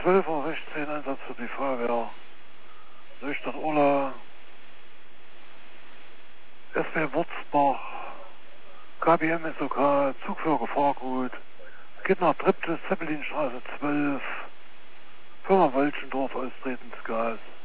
12:16 Uhr, Einsatz für die Feuerwehr. Neustadt Urla, SB Wurzbach, KBM SOK, Zug für Gefahrgut, geht nach Triptis, Zeppelinstraße 12, Firma Wolchendorf, austretendes Gas.